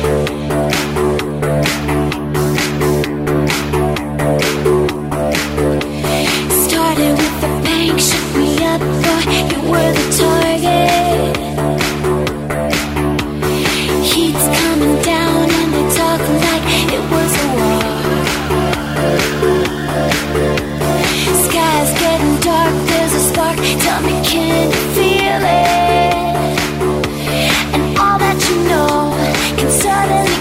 Started with the bank, shook me up, boy, you were the target. Heat's coming down and they talk like it was a war. Sky's getting dark, there's a spark, tell me can you feel it? And all that you know can suddenly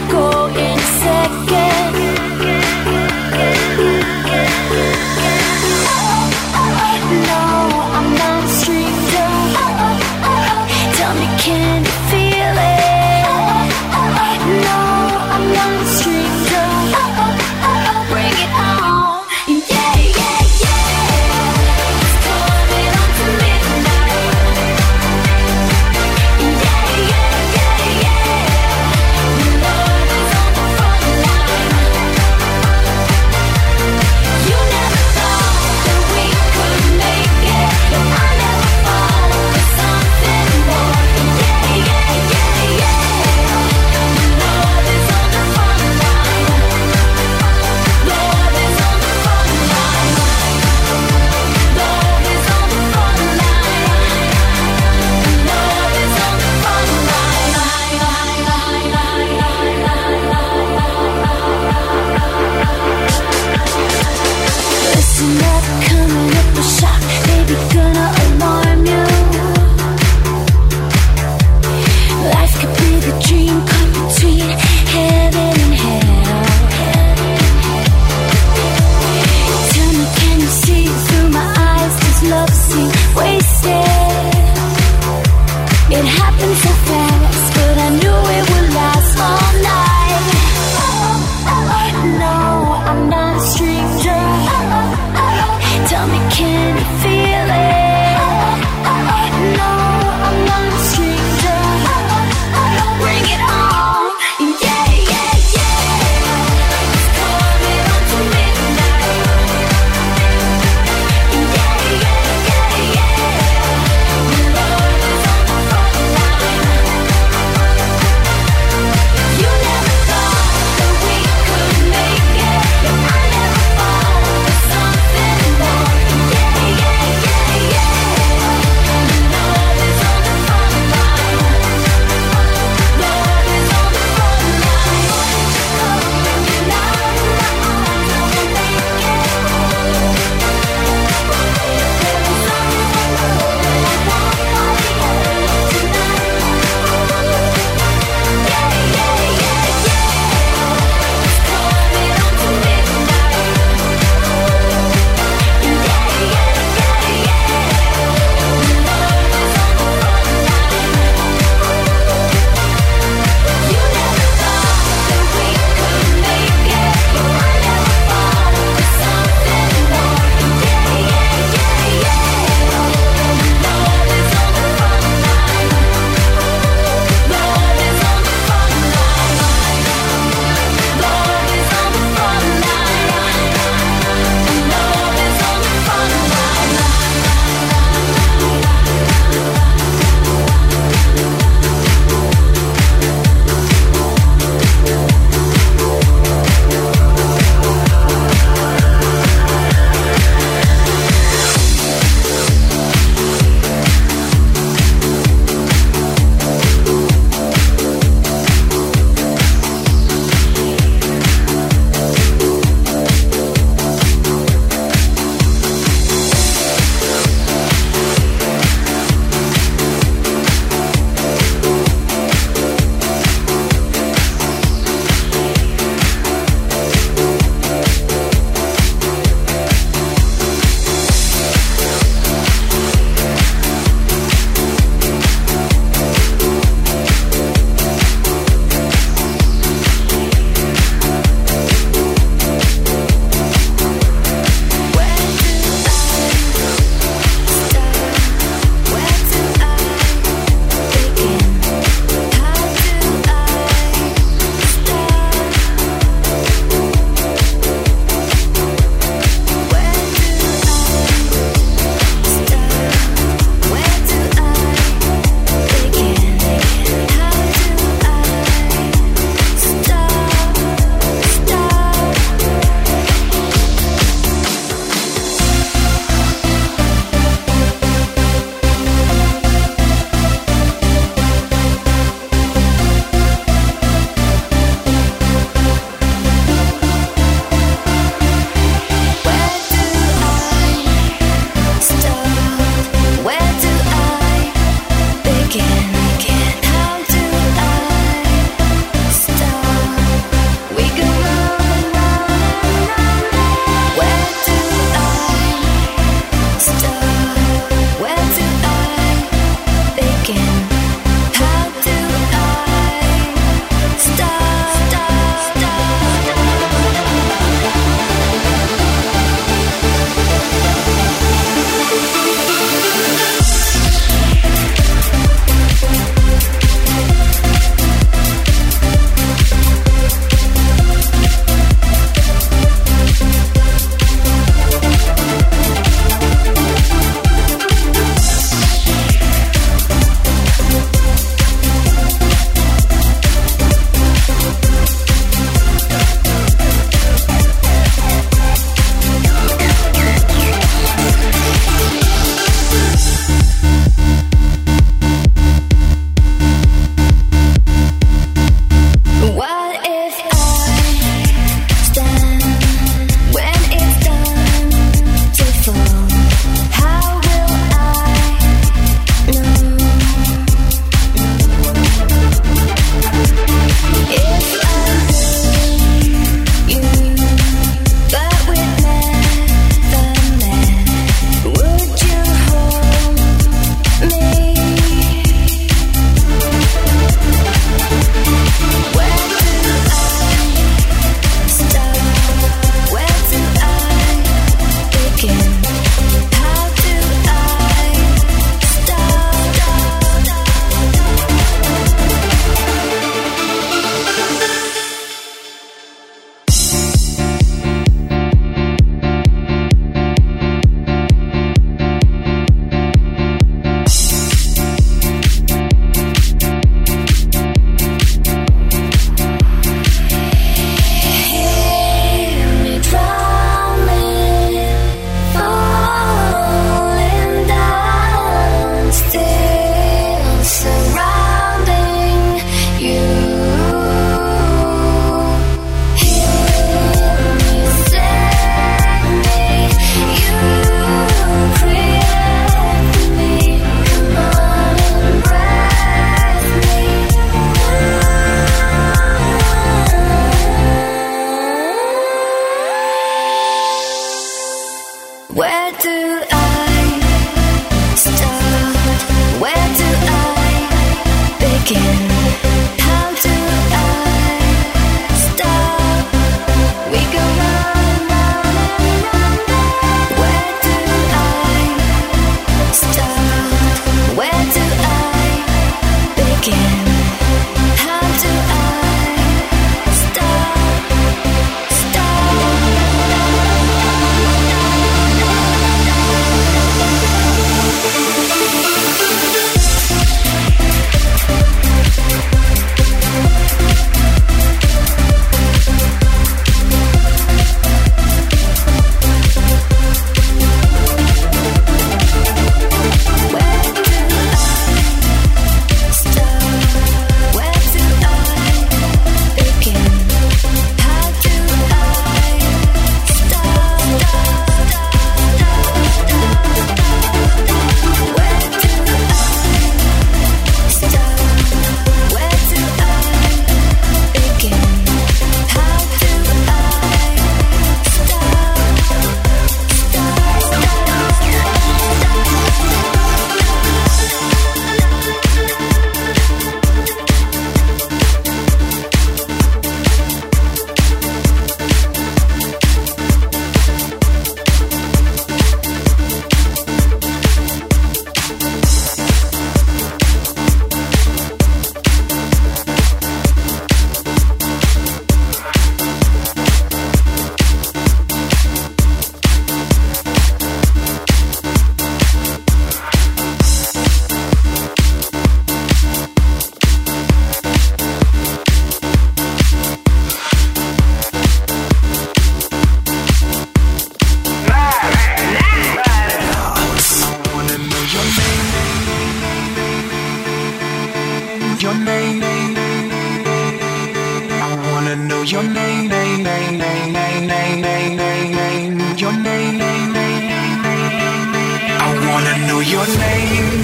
wanna know your name, name, name, name, name, name, name, name, name, your name, name, name, name, name. I wanna know your name.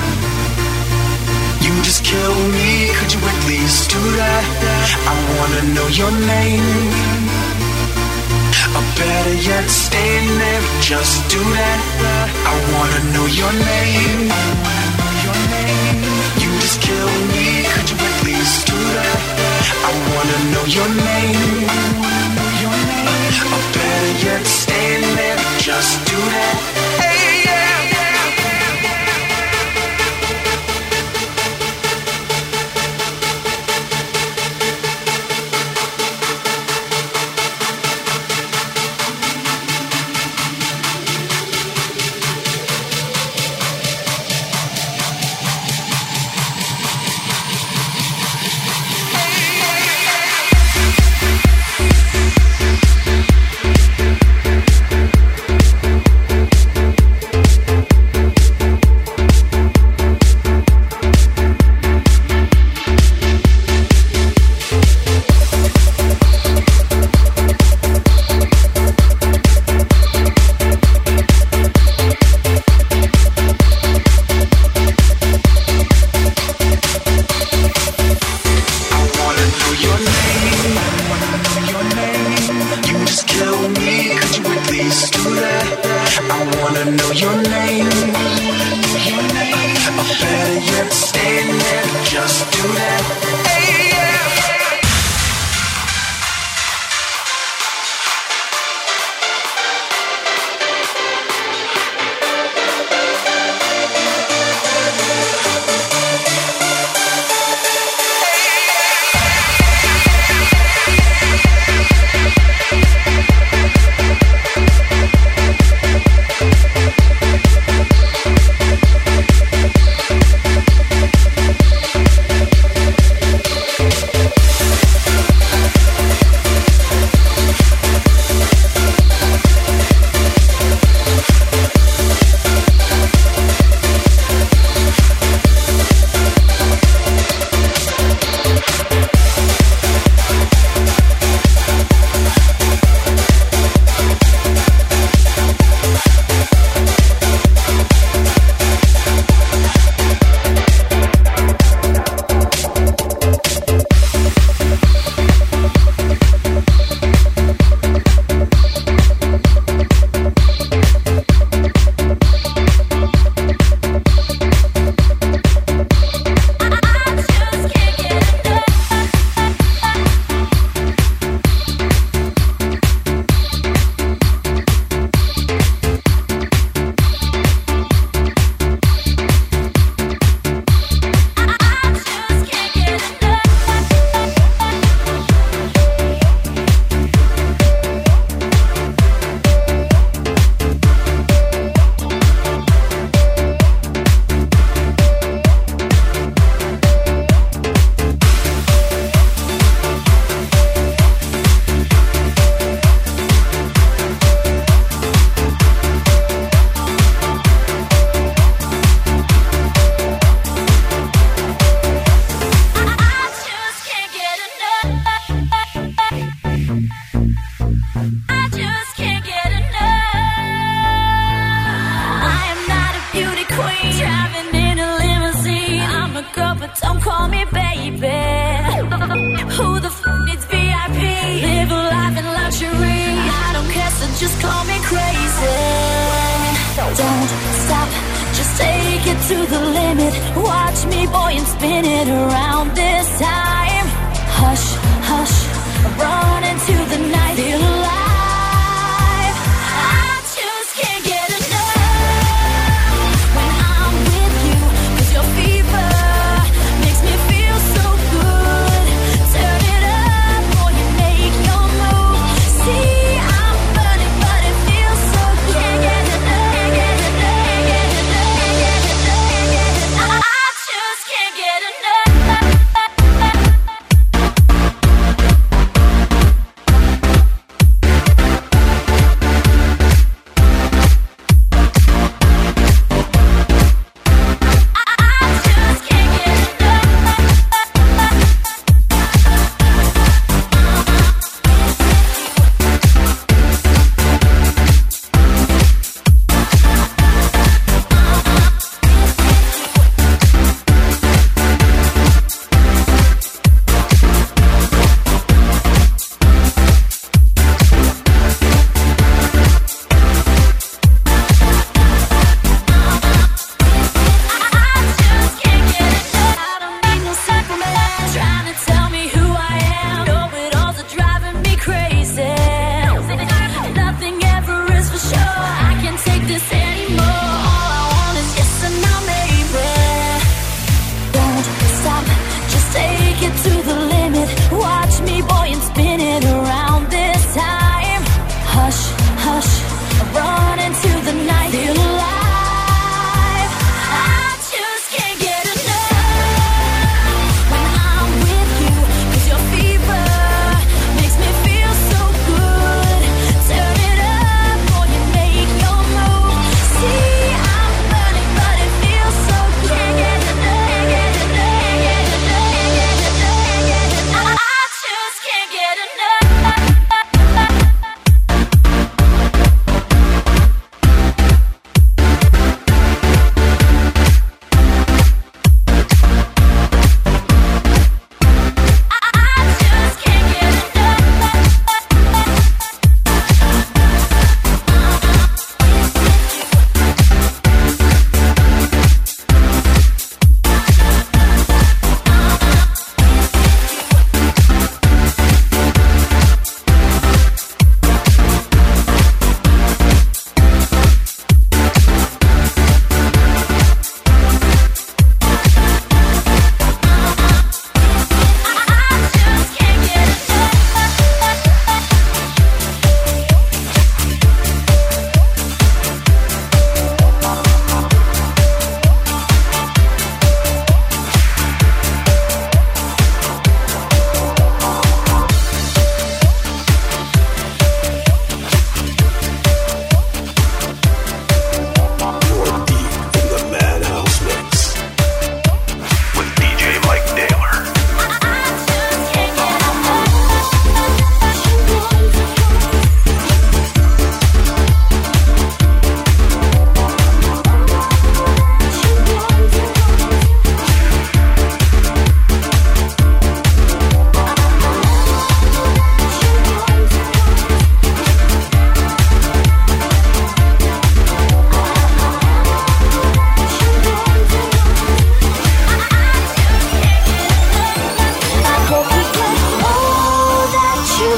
You just kill me, could you at least do that? I wanna know your name. Or better yet, stay there, just do that. I wanna know your name. Your name. You just kill me, could you at least do that? I wanna know your name. Your name. Or better yet, stay there, just do that. Hey, yeah.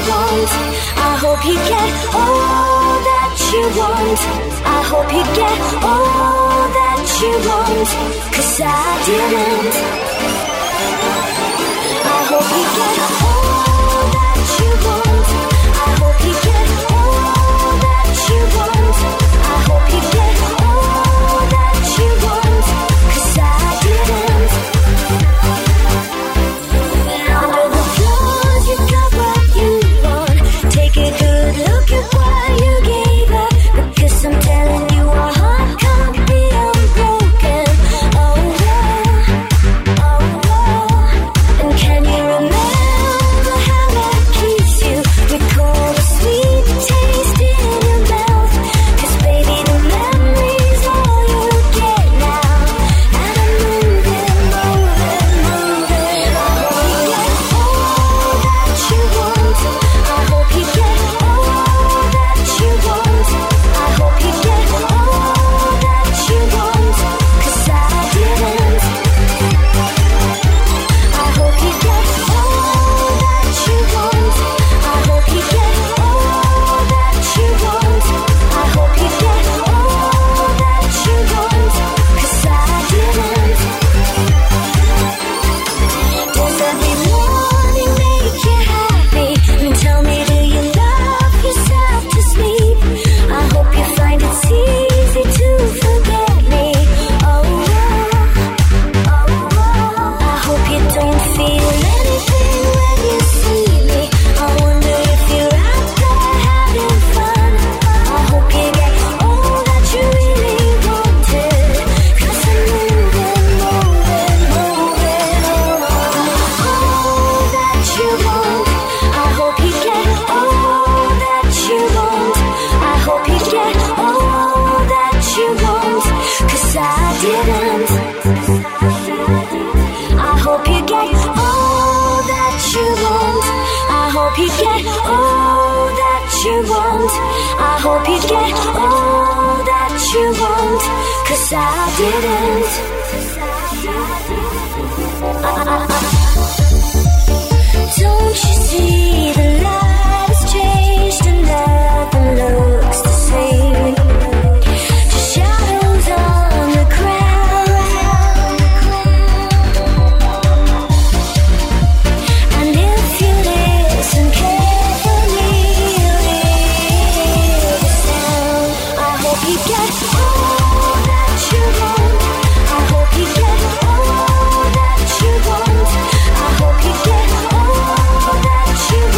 want. I hope you get all that you want. I hope you get all that you want, 'cause I didn't. I hope you get all that you want. I hope you get all that you want. I hope you get all that you want, 'cause I didn't. Under the floors you got what you want. Take a good look at what you gave up, because I'm telling you our heart can't be unbroken. Oh, oh, oh. And can you remember how I kissed you? Recall the sweet taste in your mouth, 'cause baby the memory's all you get now. And I'm moving, moving, moving. I hope you get all that you want. I hope you get all that you want. I hope you get all that you want, 'cause I didn't. I hope you get all that you want. I hope you get all that you want. I hope you get all that you want, 'cause I didn't. Does every morning make you happy? And tell me, do you love yourself to sleep? I hope you find it's easy to forget me. Oh, oh, oh. I hope you don't feel anything when you see me. I wonder if you're out there having fun. I hope you get all that you really wanted, 'cause I'm moving, moving, moving. All that you want. I hope you get all that you want. I hope you get all that you want, 'cause I didn't. I hope you get all that you want. I hope you get all that you want. I hope you get all that you want, 'cause I didn't. Don't you see the light has changed and nothing looks the same? Just shadows on the ground. And if you listen carefully, you'll hear the sound. I hope you get all that you want. I hope you get all that you want. I hope you get all that you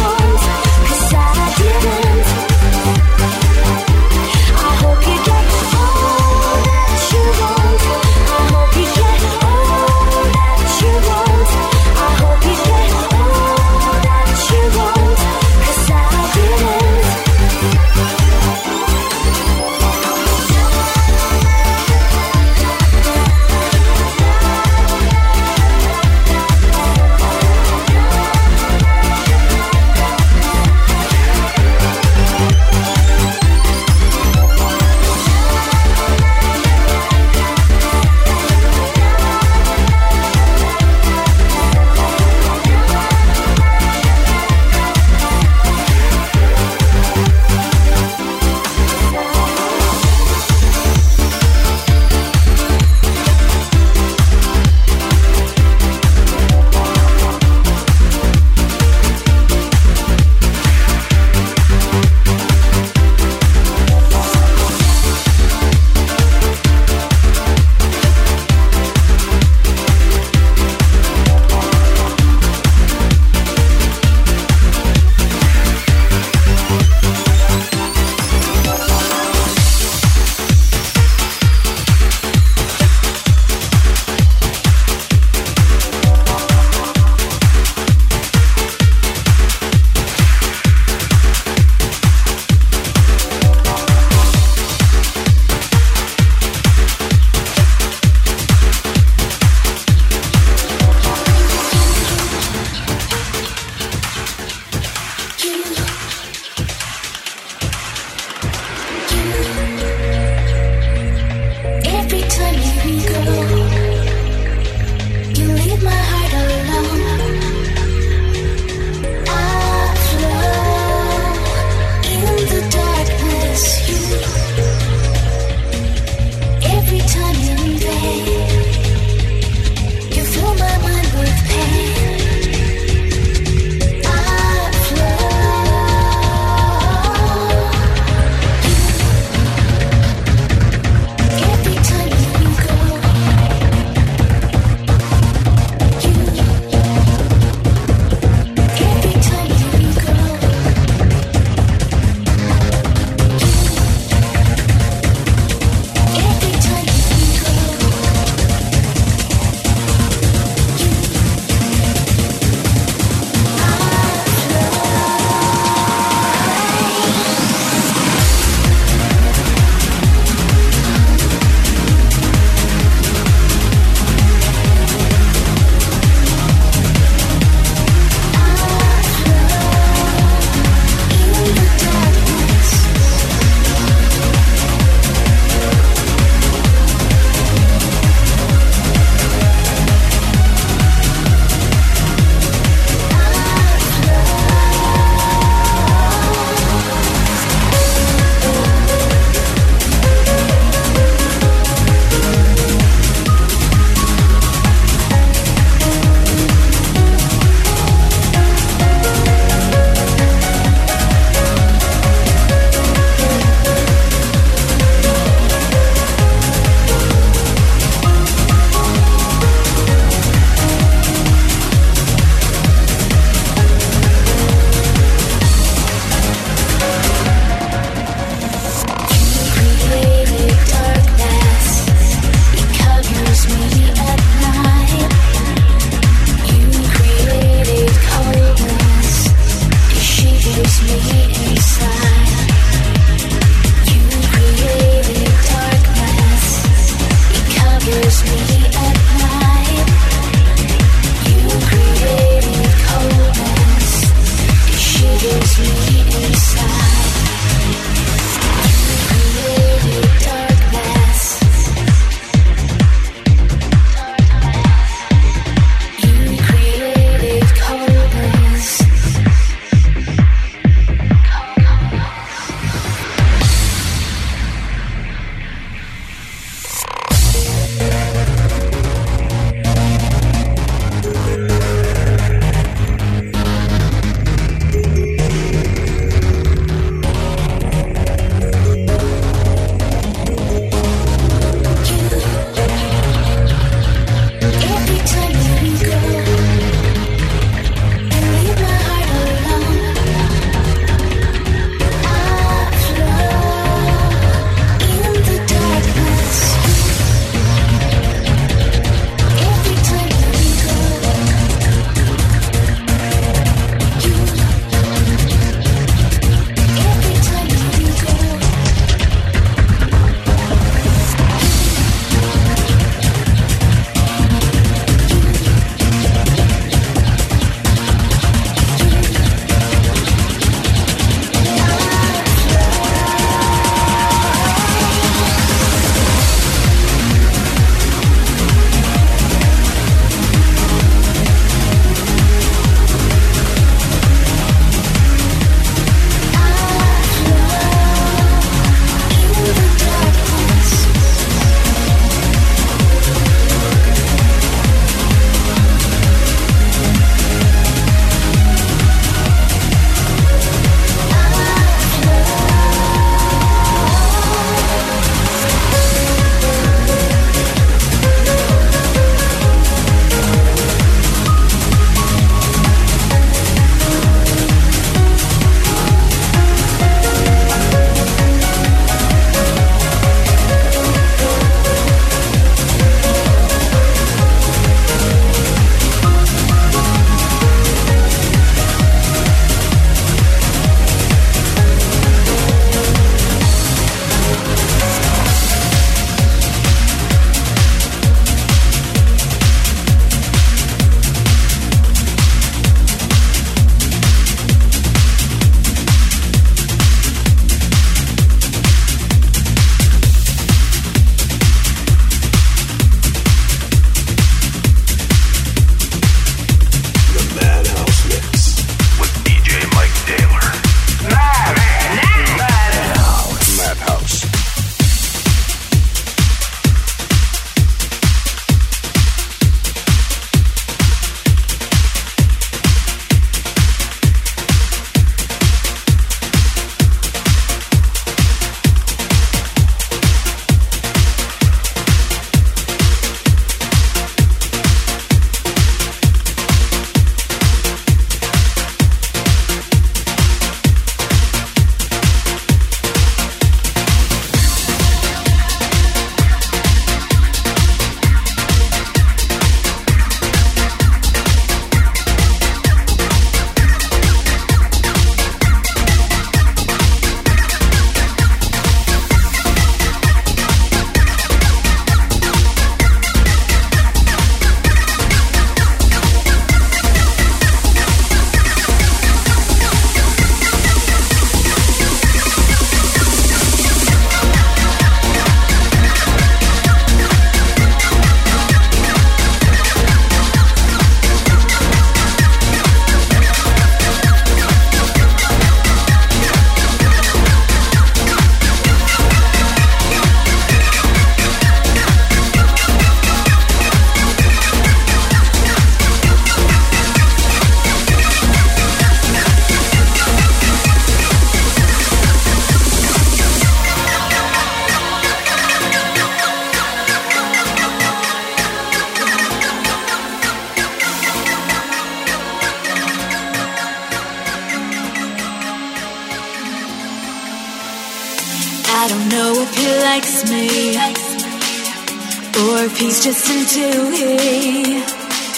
I don't know if he likes me or if he's just into it.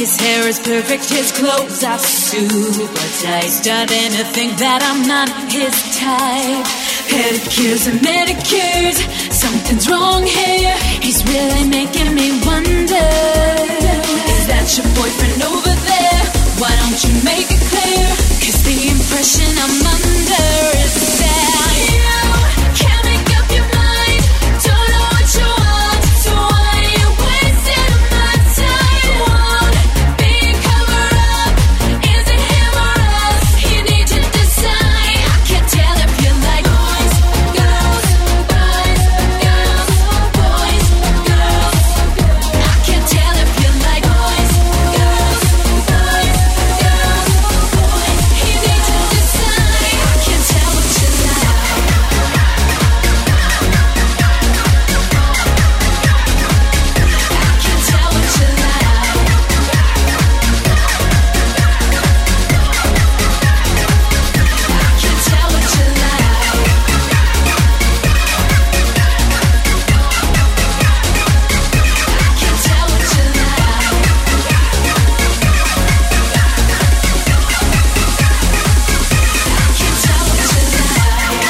His hair is perfect, his clothes are super tight. Starting to think that I'm not his type. Pedicures and manicures, something's wrong here. He's really making me wonder. Is that your boyfriend over there? Why don't you make it clear? 'Cause the impression I'm under is that you can't make up your mind. Don't know what you want, so why are you wasting my time? Won't be a cover-up. Is it him or us? You need to decide. I can't tell if you like boys, girls, boys, girls, boys, girls. I can't tell if you like boys, girls, boys, girls, boys. You need to decide. I can't tell what you like. I can't tell what you like. I can't tell what you like. I can't tell what you like. I can't tell what you like.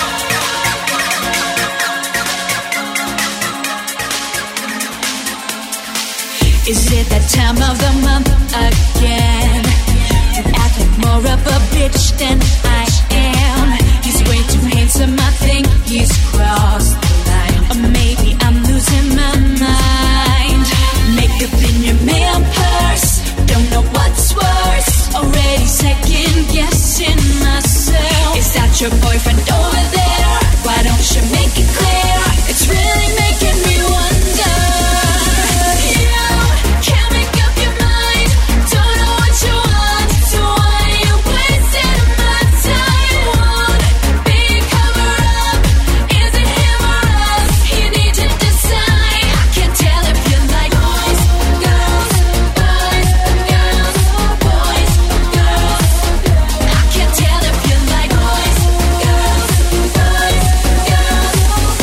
Is it that time of the month again? You act like more of a bitch than I am. He's way too handsome, I think he's crossed the line. Or maybe I'm losing my mind. Makeup in your man purse, don't know what's worse. Already second guessing myself. Is that your boyfriend over there? Why don't you make it clear? It's really making me wonder. You can't make up your mind. Don't know what you want, so why are you wasting my time? Won't be a cover-up. Is it him or us? You need to decide. I can't tell if you like boys, girls, boys, girls, boys, girls. I can't tell if you like boys, girls, boys, girls,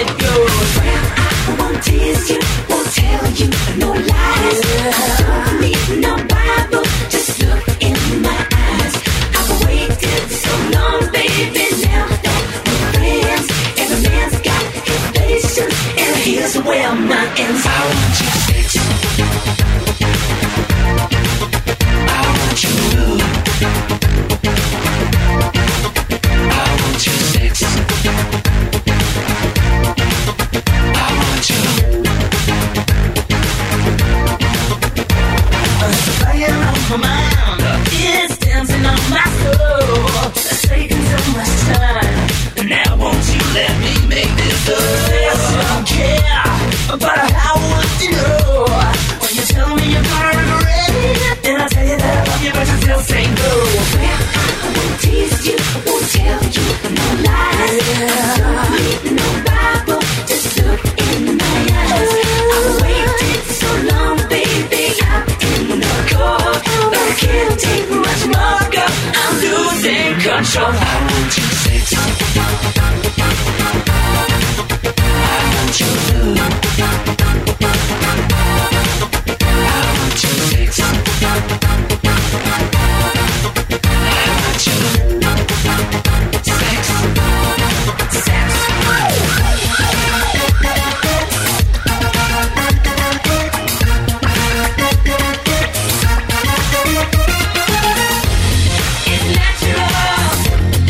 it goes. I won't tease you, won't tell you no lies. Don't need no Bible, just look in my eyes. I've waited so long, baby, now that we're friends. Every man's got his patience, and here's where mine ends. I want you sex. I want you love. I want you sex. I want you. Playing on my mind, it's dancing on my soul. It's taking so much time. Now won't you let me make this up? Yes, I don't care, but how would you know? When you tell me you're gonna regret it, then I tell you that I love you, but you still say no. Well, I won't tease you, won't tell you no lies. Don't need no Bible, just look in my eyes. I've waited so long, baby, I'm in the cold. But I can't take much longer, I'm losing control. I want you sex. I want your love. I want your sex. I want your sex. Sex. It's natural.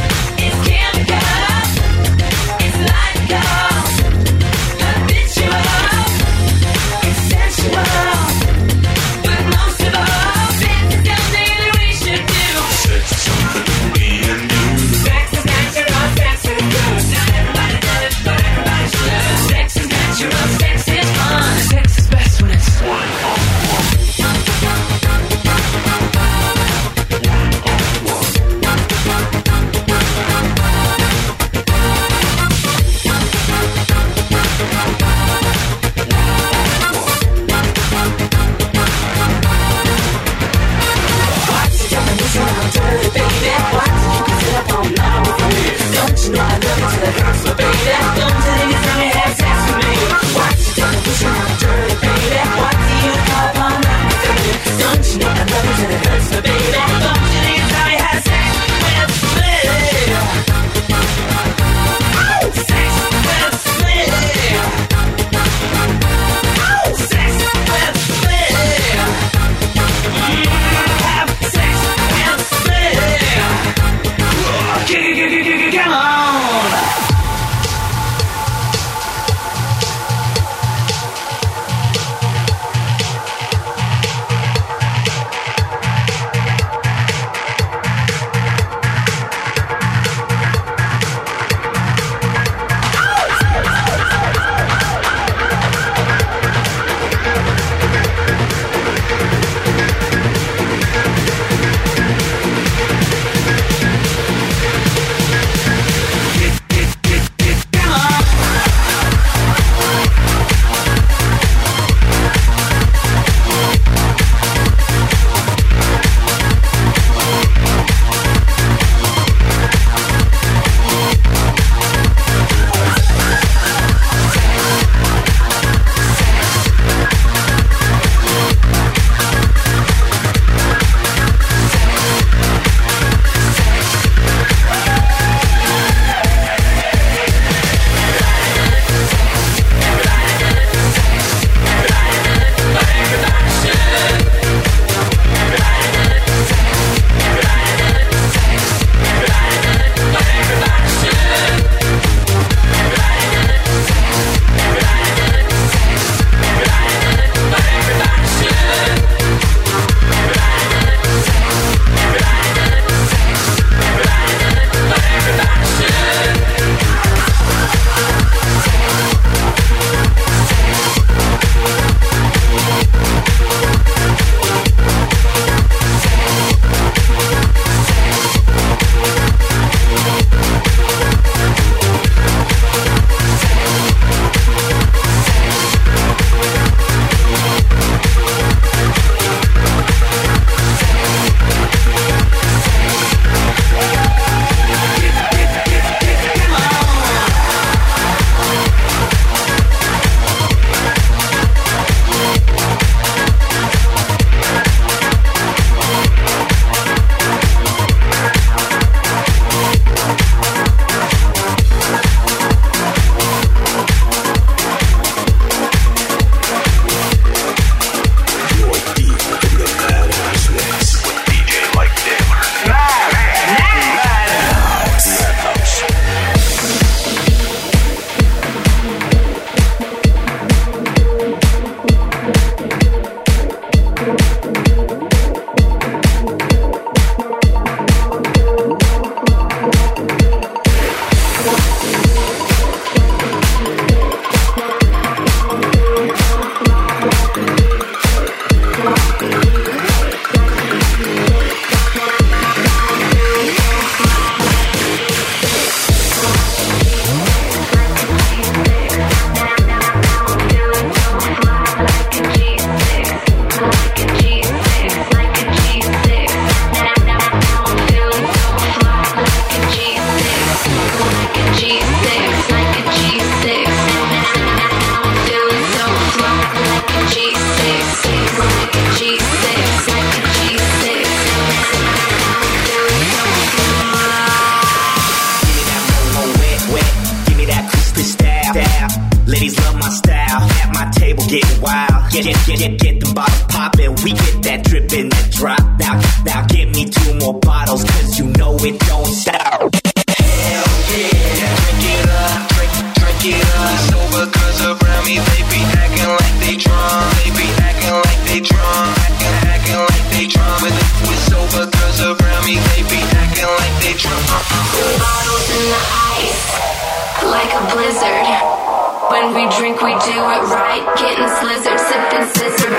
out. Ladies love my style. At my table getting wild. Get the bottles poppin'. We get that drip and that drop. Now give me 2 more bottles, cause you know it don't stop. Hell yeah. Drink it up, drink it up. Sober cause around me they be acting like they drunk. They be acting like they drunk. Acting like they drunk. With sober cause around me they be acting like they drunk. Bottles in the ice, like a blizzard. When we drink, we do it right. Getting slizzard, sipping scissor.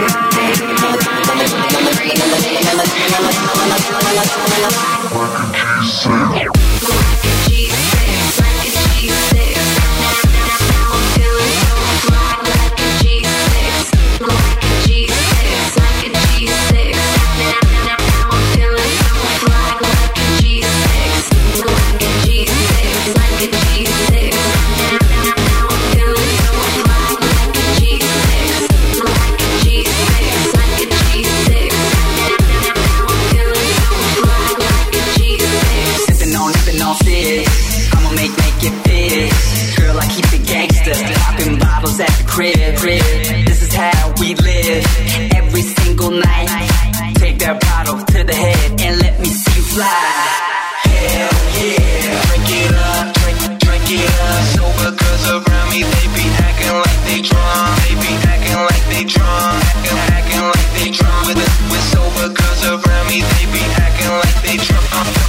This is how we live every single night. Take that bottle to the head and let me see you fly. Hell yeah, drink it up, drink it up. Sober cause around me they be acting like they drunk. They be acting like they drunk. Acting like they drunk. With sober cause around me they be acting like they drunk.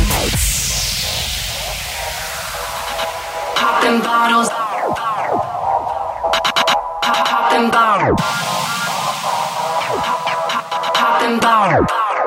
Popping bottles. Popping bottles. Popping bottles.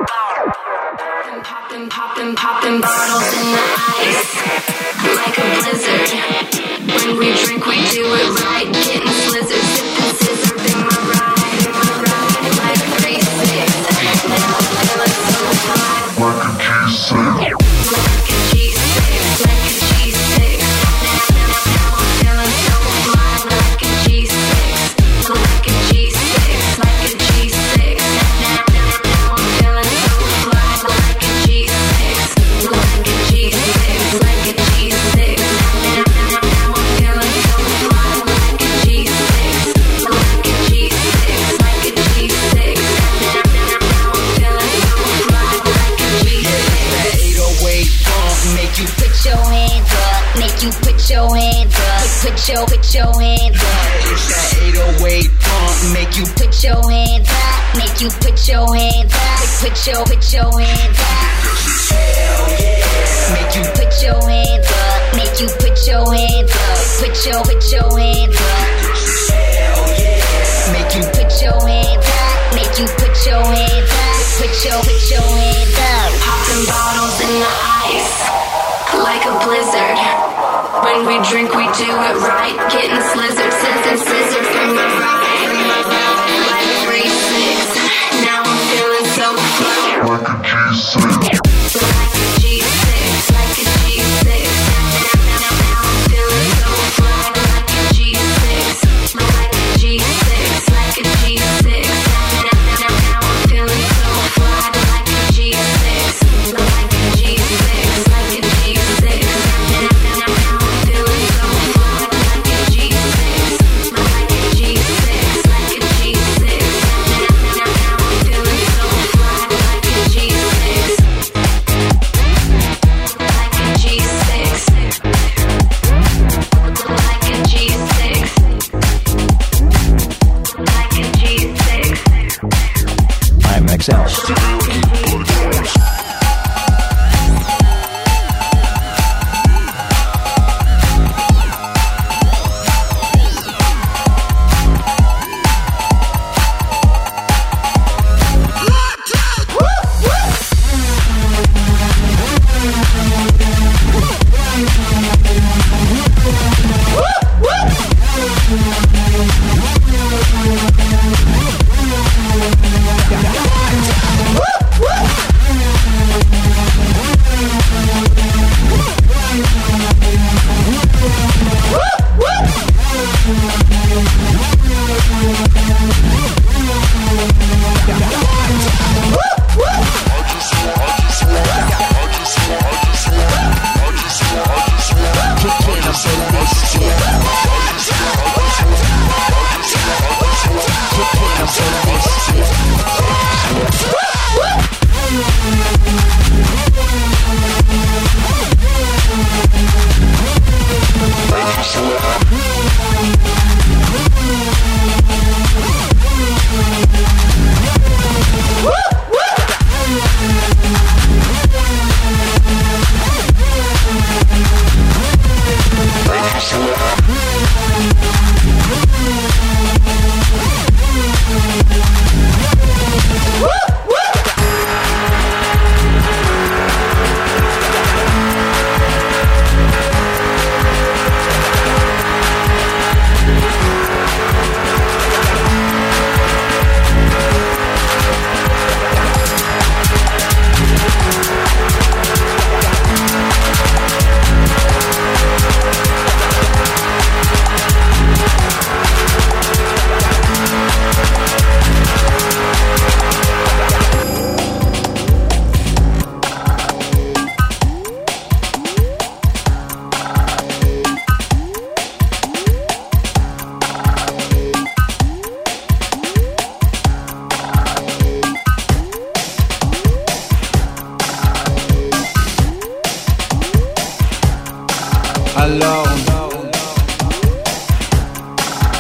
Popping bottles in the ice, like a blizzard. When we drink, we do it right. Getting slizzard, sipping scissor in my ride, like 3-6. Now I'm feeling so fly, like a G6, like a G6, like a G6. Now I'm feeling so fly, like a G6, like a G6, like a G6. Now I'm feeling so fly, like a G6, like a G6, like a G6. Now I'm feeling so fly, like a G6, like a G6, like a G6. Now I'm feeling so fly, like a G6. That 808 funk make you Put your hands up, make you put your hands up. Put your hands up. It's that 808 funk make you Put your hands up, make you put your hands up. Put your hands up. hell yeah. Make you put your hands up, make you put your hands up. Put your hands up. Hell yeah. Make you put your hands up, make you put your hands up. Put your hands up. Popping bottles in the ice, like a blizzard. When we drink, we do it right. Getting slizzard, sipping scissor from my ride, like 3-6. Now I'm feeling so fly, like a G6, like a G6. Now I'm feeling so fly, like a G6, like a G6, like a G6. Now I'm feeling so fly, like a G6, like a G6, like a G6. Now I'm feeling so fly, like a G6.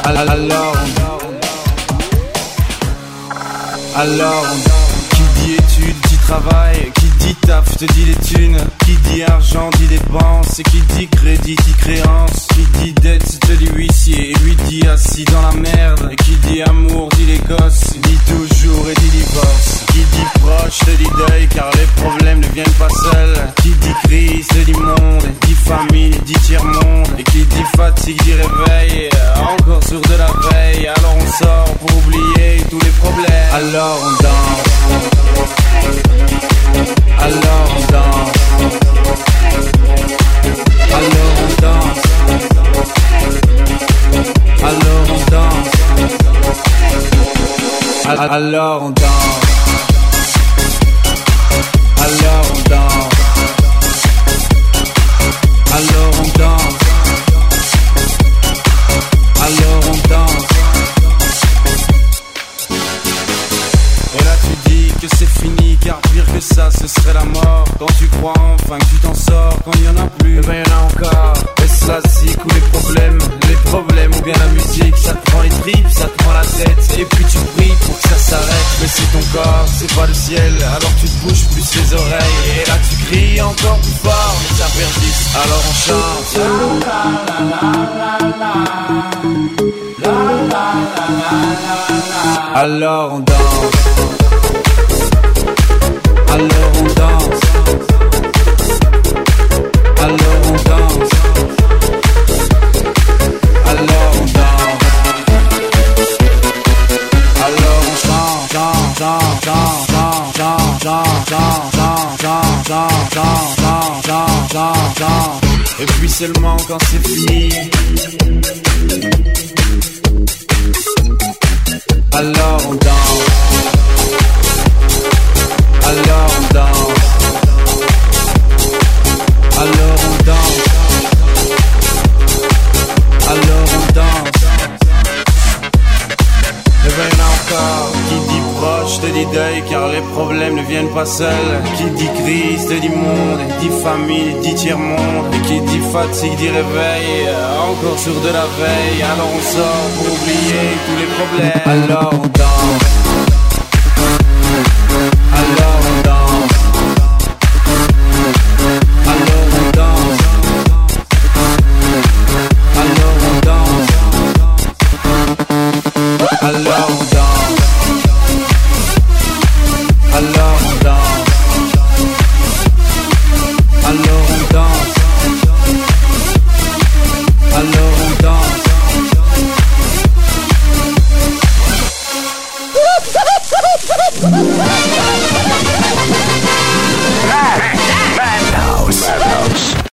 Alors, qui dit études, dit travail, qui dit taf, te dit les thunes, qui dit argent, dit dépenses, et qui dit crédit, dit créance, qui dit dette, te dit huissier, et lui dit assis dans la merde, et qui dit amour, dit les gosses, dit toujours et dit divorce, qui dit proche, te dit deuil, car les problèmes ne viennent pas seuls, qui dit crise, te dit monde, dit famille, dit tiers-monde, et qui dit fatigue, dit réveil, encore sourd de la veille, alors on sort pour oublier tous les problèmes, alors on danse. Alors on danse. Alors on danse. Alors on danse. Alors on danse. Alors on danse. Alors on danse. Alors on danse. Et là tu dis que c'est fini, car pire que ça ce serait la mort. Quand tu crois enfin que tu t'en sors, quand il y en a plus, eh ben y en a encore. Et ça c'est ou les problèmes ou bien la musique, ça te prend les tripes, ça te prend la tête. Et puis tu pries pour que ça s'arrête, mais c'est ton corps, c'est pas le ciel. Alors tu te bouges plus les oreilles, et là tu cries encore plus fort, mais ça persiste. Alors on chante. Alors on danse. Alors on danse. Alors on danse. Alors on danse. Alors on chante, chante, chante, chante, chante, chante, chante, chante, chante, chante, chante. Et puis seulement quand c'est fini, alors on danse. Alors on danse. Alors on danse. Alors on danse. Et ben y'en a encore. Qui dit proche te dit deuil, car les problèmes ne viennent pas seuls. Qui dit crise te dit monde, dit famille, dit tiers-monde. Et qui dit fatigue dit réveil, encore sourd de la veille. Alors on sort pour oublier tous les problèmes. Alors on danse. Alors on danse. Alors on danse. Alors on danse. Alors on danse.